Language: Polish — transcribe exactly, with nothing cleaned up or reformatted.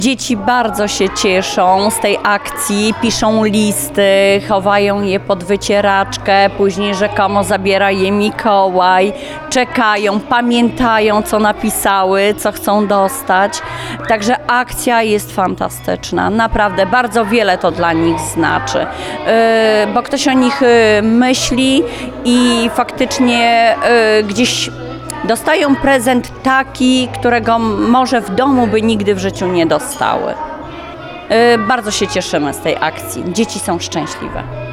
Dzieci bardzo się cieszą z tej akcji, piszą listy, chowają je pod wycieraczkę, później rzekomo zabiera je Mikołaj, czekają, pamiętają, co napisały, co chcą dostać. Także akcja jest fantastyczna, naprawdę bardzo wiele to dla nich znaczy, yy, bo ktoś o nich yy, myśli i faktycznie yy, gdzieś dostają prezent taki, którego może w domu by nigdy w życiu nie dostały. Yy, bardzo się cieszymy z tej akcji. Dzieci są szczęśliwe.